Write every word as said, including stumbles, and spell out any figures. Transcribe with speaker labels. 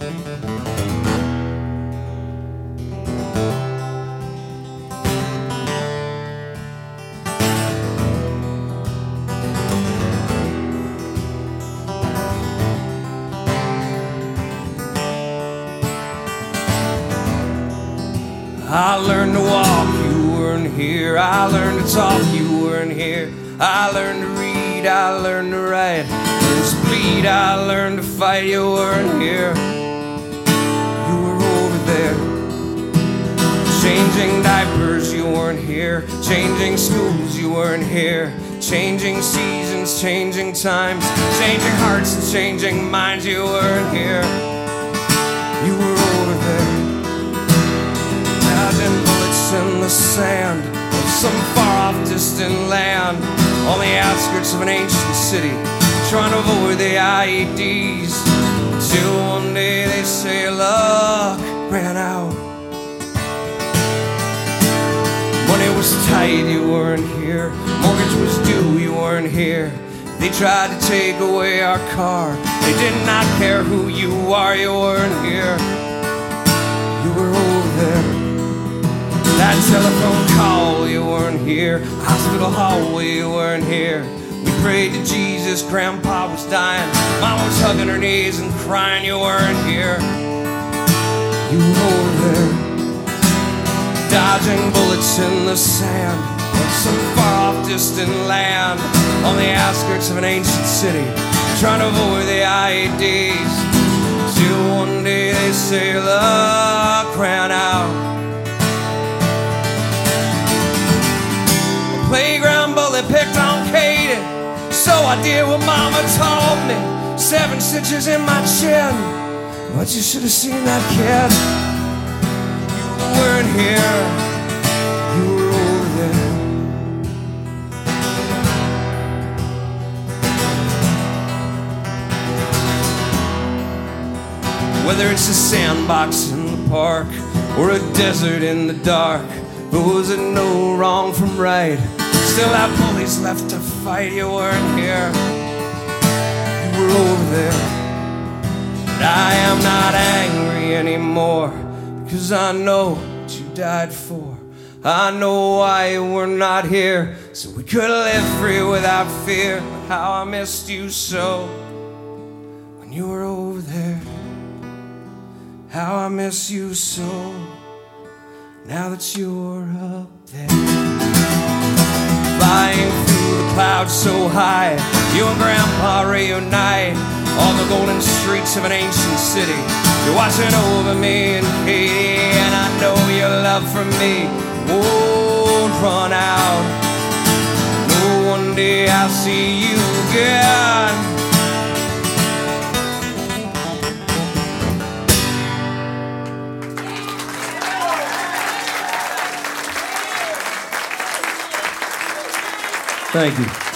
Speaker 1: I learned to walk, you weren't here. I learned to talk, you weren't here. I learned to read, I learned to write. Learned to bleed, I learned to fight, you weren't here. You were over there. Changing diapers, you weren't here. Changing schools, you weren't here. Changing seasons, changing times. Changing hearts and changing minds, you weren't here. You were over there. Dodging bullets in the sand of some far-off distant land, on the outskirts of an ancient city, trying to avoid the I E Ds, till one day they say luck ran out. Money was tight, you weren't here. Mortgage was due, you weren't here. They tried to take away our car. They did not care who you are, you weren't here. You were over there. That telephone call, you weren't here. Hospital hallway, you weren't here. We prayed to Jesus, Grandpa was dying. Mom was hugging her knees and crying, you weren't here. You were over there. Dodging bullets in the sand of some far-off distant land, on the outskirts of an ancient city, trying to avoid the I E Ds, till one day they say luck ran out. Playground bully picked on Katie, so I did what Mama told me. Seven stitches in my chin, but you should have seen that kid. You weren't here, you were over there. Whether it's a sandbox in the park or a desert in the dark, but was it no wrong from right? Still have bullies left to fight, you weren't here. You were over there. But I am not angry anymore, because I know what you died for. I know why you were not here, so we could live free without fear. But how I missed you so when you were over there. How I miss you so now that you're up there. Flying through the clouds so high, you and Grandpa reunite on the golden streets of an ancient city. You're watching over me and Katie, and I know your love for me won't run out. No, one day I'll see you again. Thank you.